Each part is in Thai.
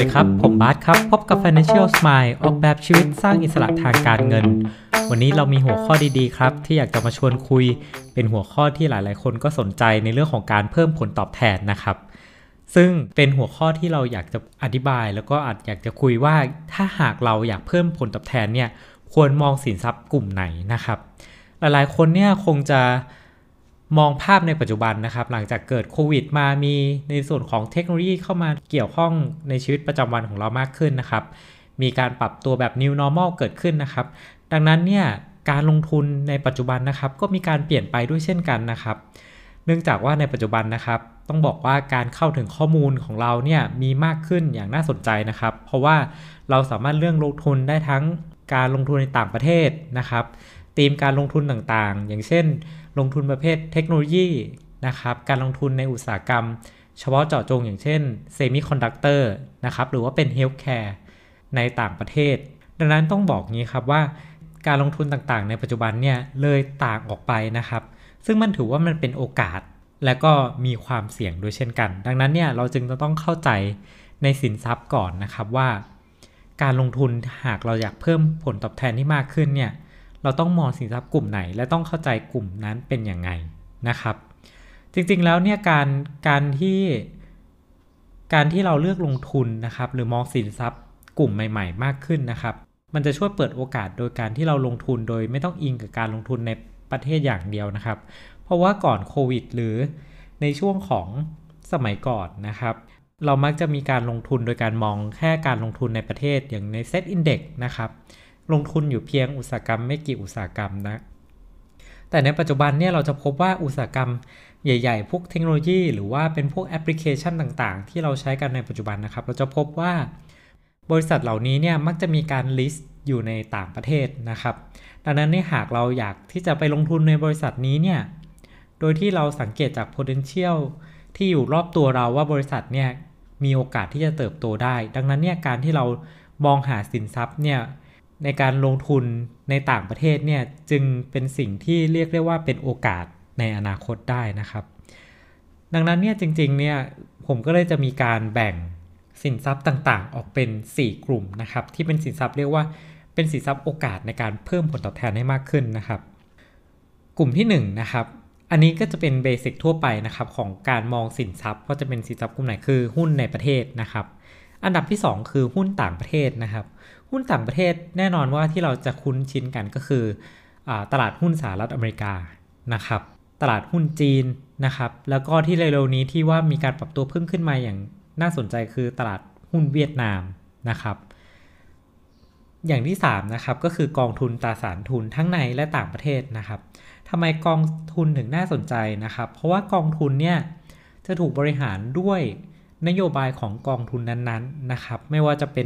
ครับผมบาสครับพบกับ Financial Smile ออกแบบชีวิตสร้างอิสระทางการเงินวันนี้เรามีหัวข้อดีๆครับที่อยากจะมาชวนคุยเป็นหัวข้อที่หลายๆคนก็สนใจในเรื่องของการเพิ่มผลตอบแทนนะครับซึ่งเป็นหัวข้อที่เราอยากจะอธิบายแล้วก็อยากจะคุยว่าถ้าหากเราอยากเพิ่มผลตอบแทนเนี่ยควรมองสินทรัพย์กลุ่มไหนนะครับหลายๆคนเนี่ยคงจะมองภาพในปัจจุบันนะครับหลังจากเกิดโควิดมามีในส่วนของเทคโนโลยีเข้ามาเกี่ยวข้องในชีวิตประจำวันของเรามากขึ้นนะครับมีการปรับตัวแบบ New Normal เกิดขึ้นนะครับดังนั้นเนี่ยการลงทุนในปัจจุบันนะครับก็มีการเปลี่ยนไปด้วยเช่นกันนะครับเนื่องจากว่าในปัจจุบันนะครับต้องบอกว่าการเข้าถึงข้อมูลของเราเนี่ยมีมากขึ้นอย่างน่าสนใจนะครับเพราะว่าเราสามารถเลือกลงทุนได้ทั้งการลงทุนในต่างประเทศนะครับธีมการลงทุนต่างๆอย่างเช่นลงทุนประเภทเทคโนโลยีนะครับการลงทุนในอุตสาหกรรมเฉพาะเจาะจงอย่างเช่นเซมิคอนดักเตอร์นะครับหรือว่าเป็นเฮลท์แคร์ในต่างประเทศดังนั้นต้องบอกงี้ครับว่าการลงทุนต่างๆในปัจจุบันเนี่ยเลยต่างออกไปนะครับซึ่งมันถือว่ามันเป็นโอกาสและก็มีความเสี่ยงด้วยเช่นกันดังนั้นเนี่ยเราจึงต้องเข้าใจในสินทรัพย์ก่อนนะครับว่าการลงทุนหากเราอยากเพิ่มผลตอบแทนที่มากขึ้นเนี่ยเราต้องมองสินทรัพย์กลุ่มไหนและต้องเข้าใจกลุ่มนั้นเป็นอย่างไงนะครับจริงๆแล้วเนี่ยการที่เราเลือกลงทุนนะครับหรือมองสินทรัพย์กลุ่มใหม่ๆมากขึ้นนะครับมันจะช่วยเปิดโอกาสโดยการที่เราลงทุนโดยไม่ต้องอิงกับการลงทุนในประเทศอย่างเดียวนะครับเพราะว่าก่อนโควิดหรือในช่วงของสมัยก่อนนะครับเรามักจะมีการลงทุนโดยการมองแค่การลงทุนในประเทศอย่างใน Set Index นะครับลงทุนอยู่เพียงอุตสาหกรรมไม่กี่อุตสาหกรรมนะแต่ในปัจจุบันเนี่ยเราจะพบว่าอุตสาหกรรมใหญ่ๆพวกเทคโนโลยีหรือว่าเป็นพวกแอปพลิเคชันต่างๆที่เราใช้กันในปัจจุบันนะครับเราจะพบว่าบริษัทเหล่านี้เนี่ยมักจะมีการ list อยู่ในต่างประเทศนะครับดังนั้นหากเราอยากที่จะไปลงทุนในบริษัทนี้เนี่ยโดยที่เราสังเกตจาก potential ที่อยู่รอบตัวเราว่าบริษัทเนี่ยมีโอกาสที่จะเติบโตได้ดังนั้นเนี่ยการที่เรามองหาสินทรัพย์เนี่ยในการลงทุนในต่างประเทศเนี่ยจึงเป็นสิ่งที่เรียกได้ว่าเป็นโอกาสในอนาคตได้นะครับดังนั้นเนี่ยจริงๆเนี่ยผมก็เลยจะมีการแบ่งสินทรัพย์ต่างๆออกเป็น4กลุ่มนะครับที่เป็นสินทรัพย์เรียกว่าเป็นสินทรัพย์โอกาสในการเพิ่มผลตอบแทนให้มากขึ้นนะครับกลุ่มที่1นะครับอันนี้ก็จะเป็นเบสิกทั่วไปนะครับของการมองสินทรัพย์ว่าจะเป็นสินทรัพย์กลุ่มไหนคือหุ้นในประเทศนะครับอันดับที่2คือหุ้นต่างประเทศนะครับหุ้นต่างประเทศแน่นอนว่าที่เราจะคุ้นชินกันก็คือตลาดหุ้นสหรัฐอเมริกานะครับตลาดหุ้นจีนนะครับแล้วก็ที่เร็วๆนี้ที่ว่ามีการปรับตัวเพิ่มขึ้นมาอย่างน่าสนใจคือตลาดหุ้นเวียดนามนะครับอย่างที่3นะครับก็คือกองทุนตราสารทุนทั้งในและต่างประเทศนะครับทำไมกองทุนถึงน่าสนใจนะครับเพราะว่ากองทุนเนี่ยจะถูกบริหารด้วยนโยบายของกองทุนนั้นๆนะครับไม่ว่าจะเป็น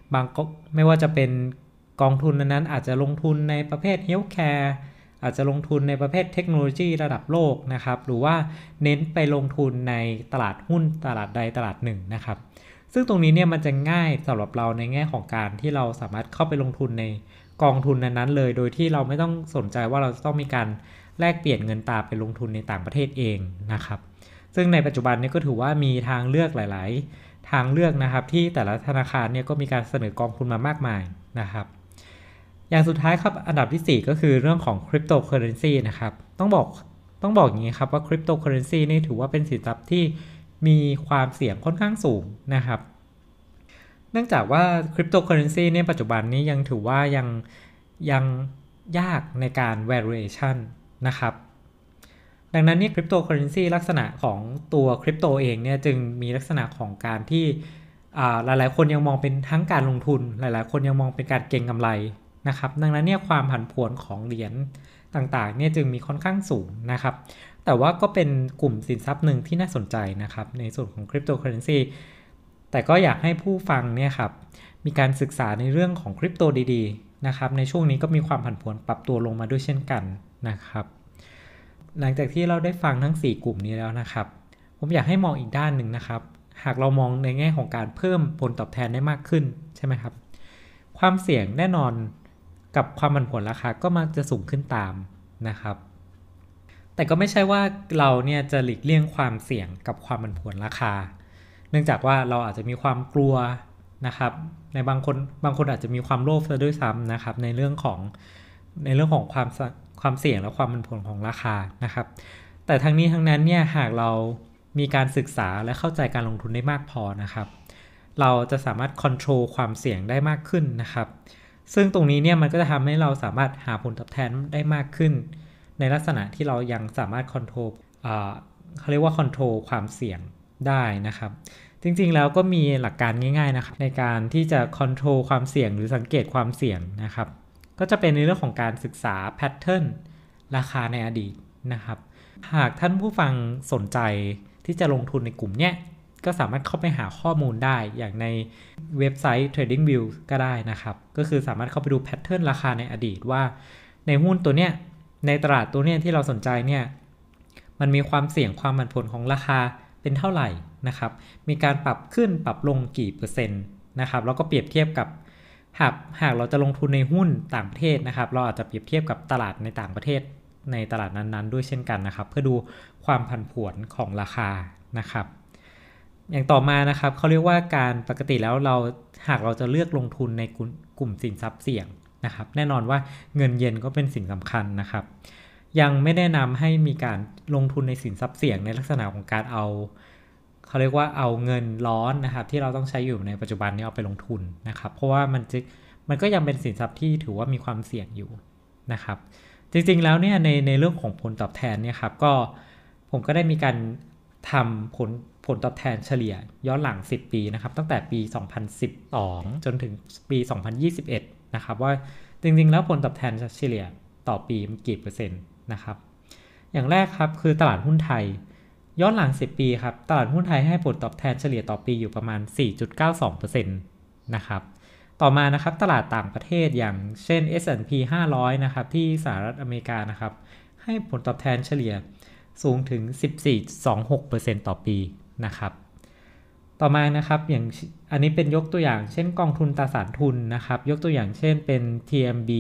กองทุนนั้นๆอาจจะลงทุนในประเภทเฮลท์แคร์อาจจะลงทุนในประเภทเทคโนโลยีระดับโลกนะครับหรือว่าเน้นไปลงทุนในตลาดหุ้นตลาดใดตลาดหนึ่งนะครับซึ่งตรงนี้เนี่ยมันจะง่ายสำหรับเราในแง่ของการที่เราสามารถเข้าไปลงทุนในกองทุนนั้นๆเลยโดยที่เราไม่ต้องสนใจว่าเราจะต้องมีการแลกเปลี่ยนเงินตราไปลงทุนในต่างประเทศเองนะครับซึ่งในปัจจุบันนี้ก็ถือว่ามีทางเลือกหลายๆทางเลือกนะครับที่แต่ละธนาคารเนี่ยก็มีการเสนอกองทุนมามากมายนะครับอย่างสุดท้ายครับอันดับที่4ก็คือเรื่องของคริปโตเคอเรนซีนะครับต้องบอกอย่างนี้ครับว่าคริปโตเคอเรนซีนี่ถือว่าเป็นสินทรัพย์ที่มีความเสี่ยงค่อนข้างสูงนะครับเนื่องจากว่าคริปโตเคอเรนซีในปัจจุบันนี้ยังถือว่ายังยากในการ valuation นะครับดังนั้นนี่คริปโตเคอเรนซีลักษณะของตัวคริปโตเองเนี่ยจึงมีลักษณะของการที่หลายๆคนยังมองเป็นทั้งการลงทุนหลายๆคนยังมองเป็นการเก็งกำไรนะครับดังนั้นเนี่ยความผันผวนของเหรียญต่างๆเนี่ยจึงมีค่อนข้างสูงนะครับแต่ว่าก็เป็นกลุ่มสินทรัพย์หนึ่งที่น่าสนใจนะครับในส่วนของคริปโตเคอเรนซีแต่ก็อยากให้ผู้ฟังเนี่ยครับมีการศึกษาในเรื่องของคริปโตดีๆนะครับในช่วงนี้ก็มีความผันผวนปรับตัวลงมาด้วยเช่นกันนะครับหลังจากที่เราได้ฟังทั้ง4กลุ่มนี้แล้วนะครับผมอยากให้มองอีกด้านหนึ่งนะครับหากเรามองในแง่ของการเพิ่มผลตอบแทนได้มากขึ้นใช่ไหมครับความเสี่ยงแน่นอนกับความผันผวนราคาก็มักจะสูงขึ้นตามนะครับแต่ก็ไม่ใช่ว่าเราเนี่ยจะหลีกเลี่ยงความเสี่ยงกับความผันผวนราคาเนื่องจากว่าเราอาจจะมีความกลัวนะครับในบางคนอาจจะมีความโลภซะด้วยซ้ำนะครับในเรื่องของความเสี่ยงและความผันผวนของราคานะครับแต่ทั้งนี้ทั้งนั้นเนี่ยหากเรามีการศึกษาและเข้าใจการลงทุนได้มากพอนะครับเราจะสามารถควบคุมความเสี่ยงได้มากขึ้นนะครับซึ่งตรงนี้เนี่ยมันก็จะทำให้เราสามารถหาผลตอบแทนได้มากขึ้นในลักษณะที่เรายังสามารถควบคุมเขาเรียกว่าควบคุมความเสี่ยงได้นะครับจริงๆแล้วก็มีหลักการง่ายๆนะครับในการที่จะควบคุมความเสี่ยงหรือสังเกตความเสี่ยงนะครับก็จะเป็นในเรื่องของการศึกษาแพทเทิร์นราคาในอดีตนะครับหากท่านผู้ฟังสนใจที่จะลงทุนในกลุ่มเนี้ยก็สามารถเข้าไปหาข้อมูลได้อย่างในเว็บไซต์ TradingView ก็ได้นะครับก็คือสามารถเข้าไปดูแพทเทิร์นราคาในอดีตว่าในหุ้นตัวเนี้ยในตลาดตัวเนี้ยที่เราสนใจเนี่ยมันมีความเสี่ยงความผันผวนของราคาเป็นเท่าไหร่นะครับมีการปรับขึ้นปรับลงกี่เปอร์เซ็นต์นะครับแล้วก็เปรียบเทียบกับหากเราจะลงทุนในหุ้นต่างประเทศนะครับเราอาจจะเปรียบเทียบกับตลาดในต่างประเทศในตลาดนั้นๆด้วยเช่นกันนะครับเพื่อดูความผันผวนของราคานะครับอย่างต่อมานะครับเขาเรียกว่าการปกติแล้วหากเราจะเลือกลงทุนในกลุ่มสินทรัพย์เสี่ยงนะครับแน่นอนว่าเงินเย็นก็เป็นสิ่งสำคัญนะครับยังไม่แนะนำให้มีการลงทุนในสินทรัพย์เสี่ยงในลักษณะของการเขาเรียกว่าเอาเงินร้อนนะครับที่เราต้องใช้อยู่ในปัจจุบันนี้เอาไปลงทุนนะครับเพราะว่ามันก็ยังเป็นสินทรัพย์ที่ถือว่ามีความเสี่ยงอยู่นะครับจริงๆแล้วเนี่ยในเรื่องของผลตอบแทนเนี่ยครับก็ผมก็ได้มีการทำผลตอบแทนเฉลี่ยย้อนหลัง10ปีนะครับตั้งแต่ปี 2012 จนถึงปี 2021 นะครับว่าจริงๆแล้วผลตอบแทนเฉลี่ยต่อปีกี่เปอร์เซ็นต์นะครับอย่างแรกครับคือตลาดหุ้นไทยย้อนหลัง10ปีครับตลาดหุ้นไทยให้ผลตอบแทนเฉลี่ยต่อปีอยู่ประมาณ 4.92% นะครับต่อมานะครับตลาดต่างประเทศอย่างเช่น S&P 500นะครับที่สหรัฐอเมริกานะครับให้ผลตอบแทนเฉลี่ยสูงถึง 14.26% ต่อปีนะครับต่อมานะครับอย่างอันนี้เป็นยกตัวอย่างเช่นกองทุนตราสารทุนนะครับยกตัวอย่างเช่นเป็น TMB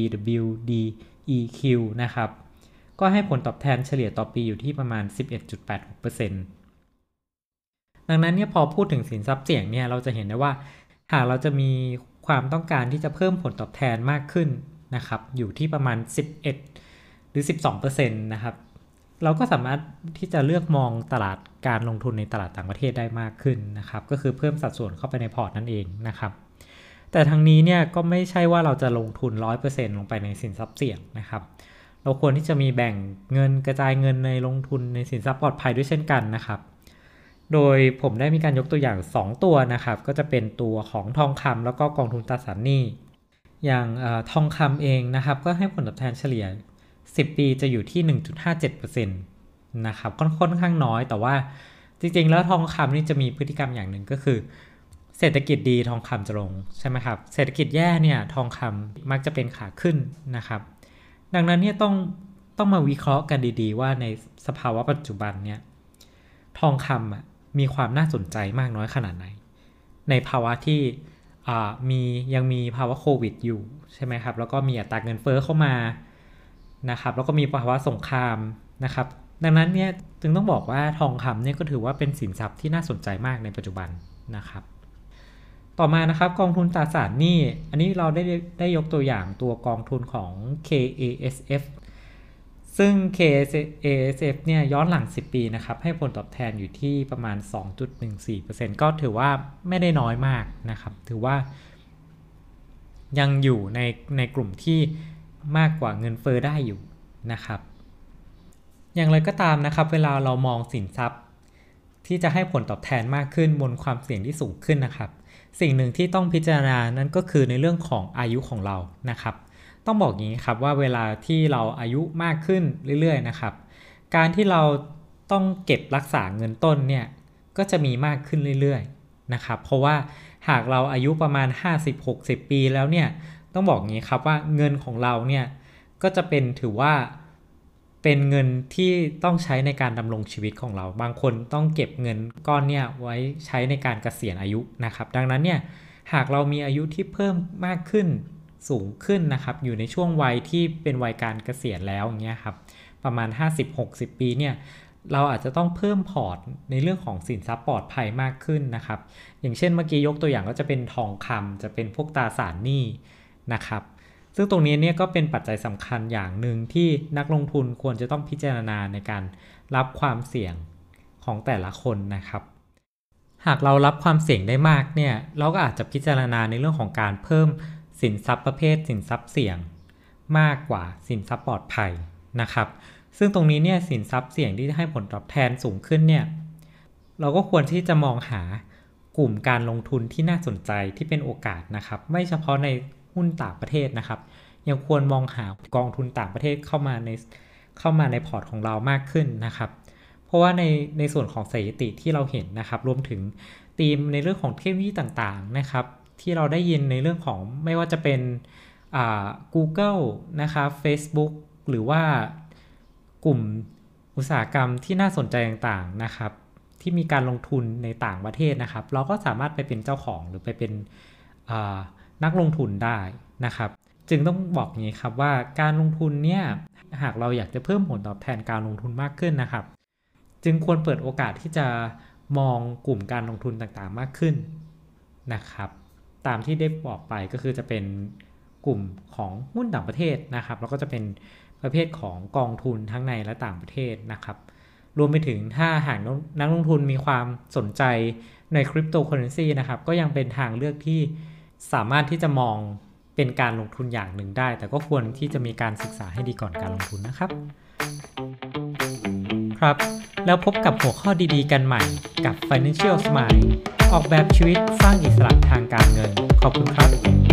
WDEQ นะครับก็ให้ผลตอบแทนเฉลี่ยต่อปีอยู่ที่ประมาณ 11.86% ดังนั้นเนี่ยพอพูดถึงสินทรัพย์เสี่ยงเนี่ยเราจะเห็นได้ว่าหากเราจะมีความต้องการที่จะเพิ่มผลตอบแทนมากขึ้นนะครับอยู่ที่ประมาณ11หรือ 12% นะครับเราก็สามารถที่จะเลือกมองตลาดการลงทุนในตลาดต่างประเทศได้มากขึ้นนะครับก็คือเพิ่มสัดส่วนเข้าไปในพอร์ตนั่นเองนะครับแต่ทางนี้เนี่ยก็ไม่ใช่ว่าเราจะลงทุน 100% ลงไปในสินทรัพย์เสี่ยงนะครับเราควรที่จะมีแบ่งเงินกระจายเงินในลงทุนในสินทรัพย์ปลอดภัยด้วยเช่นกันนะครับโดยผมได้มีการยกตัวอย่าง2ตัวนะครับก็จะเป็นตัวของทองคำแล้วก็กองทุนตราสารหนี้อย่างทองคำเองนะครับก็ให้ผลตอบแทนเฉลี่ย10ปีจะอยู่ที่ 1.57% นะครับค่อนข้างน้อยแต่ว่าจริงๆแล้วทองคำนี่จะมีพฤติกรรมอย่างหนึ่งก็คือเศรษฐกิจดีทองคำจะลงใช่ไหมครับเศรษฐกิจแย่เนี่ยทองคำมักจะเป็นขาขึ้นนะครับดังนั้นเนี่ยต้องมาวิเคราะห์กันดีๆว่าในสภาวะปัจจุบันเนี่ยทองคำมีความน่าสนใจมากน้อยขนาดไหนในภาวะที่ยังมีภาวะโควิดอยู่ใช่ไหมครับแล้วก็มีอัตราเงินเฟ้อเข้ามานะครับแล้วก็มีภาวะสงครามนะครับดังนั้นเนี่ยจึงต้องบอกว่าทองคำเนี่ยก็ถือว่าเป็นสินทรัพย์ที่น่าสนใจมากในปัจจุบันนะครับต่อมานะครับกองทุนตราสารหนี้อันนี้เราได้ยกตัวอย่างตัวกองทุนของ KASF ซึ่ง KASF เนี่ยย้อนหลัง10ปีนะครับให้ผลตอบแทนอยู่ที่ประมาณ 2.14% ก็ถือว่าไม่ได้น้อยมากนะครับถือว่ายังอยู่ในกลุ่มที่มากกว่าเงินเฟ้อได้อยู่นะครับอย่างไรก็ตามนะครับเวลาเรามองสินทรัพย์ที่จะให้ผลตอบแทนมากขึ้นบนความเสี่ยงที่สูงขึ้นนะครับสิ่งหนึ่งที่ต้องพิจารณานั่นก็คือในเรื่องของอายุของเรานะครับต้องบอกอย่างนี้ครับว่าเวลาที่เราอายุมากขึ้นเรื่อยๆนะครับการที่เราต้องเก็บรักษาเงินต้นเนี่ยก็จะมีมากขึ้นเรื่อยๆนะครับเพราะว่าหากเราอายุประมาณ 50-60 ปีแล้วเนี่ยต้องบอกอย่างนี้ครับว่าเงินของเราเนี่ยก็จะถือว่าเป็นเงินที่ต้องใช้ในการดำรงชีวิตของเราบางคนต้องเก็บเงินก้อนเนี่ยไว้ใช้ในการเกษียณอายุนะครับดังนั้นเนี่ยหากเรามีอายุที่เพิ่มมากขึ้นสูงขึ้นนะครับอยู่ในช่วงวัยที่เป็นวัยการเกษียณแล้วอย่างเงี้ยครับประมาณ 50-60 ปีเนี่ยเราอาจจะต้องเพิ่มพอร์ตในเรื่องของสินทรัพย์ปลอดภัยมากขึ้นนะครับอย่างเช่นเมื่อกี้ยกตัวอย่างก็จะเป็นทองคำจะเป็นพวกตราสารหนี้นะครับซึ่งตรงนี้เนี่ยก็เป็นปัจจัยสำคัญอย่างหนึ่งที่นักลงทุนควรจะต้องพิจารณาในการรับความเสี่ยงของแต่ละคนนะครับหากเรารับความเสี่ยงได้มากเนี่ยเราก็อาจจะพิจารณาในเรื่องของการเพิ่มสินทรัพย์ประเภทสินทรัพย์เสี่ยงมากกว่าสินทรัพย์ปลอดภัยนะครับซึ่งตรงนี้เนี่ยสินทรัพย์เสี่ยงที่ให้ผลตอบแทนสูงขึ้นเนี่ยเราก็ควรที่จะมองหากลุ่มการลงทุนที่น่าสนใจที่เป็นโอกาสนะครับไม่เฉพาะในหุ้นต่างประเทศนะครับยังควรมองหากองทุนต่างประเทศเข้ามาในพอร์ตของเรามากขึ้นนะครับเพราะว่าในส่วนของสถิติที่เราเห็นนะครับรวมถึงธีมในเรื่องของเทคโนโลยีต่างๆนะครับที่เราได้ยินในเรื่องของไม่ว่าจะเป็นGoogle นะครับ Facebook หรือว่ากลุ่มอุตสาหกรรมที่น่าสนใจต่างๆนะครับที่มีการลงทุนในต่างประเทศนะครับเราก็สามารถไปเป็นเจ้าของหรือไปเป็นนักลงทุนได้นะครับจึงต้องบอกอย่างนี้ครับว่าการลงทุนเนี่ยหากเราอยากจะเพิ่มผลตอบแทนการลงทุนมากขึ้นนะครับจึงควรเปิดโอกาสที่จะมองกลุ่มการลงทุนต่างๆมากขึ้นนะครับตามที่ได้บอกไปก็คือจะเป็นกลุ่มของหุ้นต่างประเทศนะครับแล้วก็จะเป็นประเภทของกองทุนทั้งในและต่างประเทศนะครับรวมไปถึงถ้าหากนักลงทุนมีความสนใจในคริปโตเคอเรนซีนะครับก็ยังเป็นทางเลือกที่สามารถที่จะมองเป็นการลงทุนอย่างหนึ่งได้แต่ก็ควรที่จะมีการศึกษาให้ดีก่อนการลงทุนนะครับครับแล้วพบกับหัวข้อดีๆกันใหม่กับ Financial Smile ออกแบบชีวิตสร้างอิสระทางการเงินขอบคุณครับ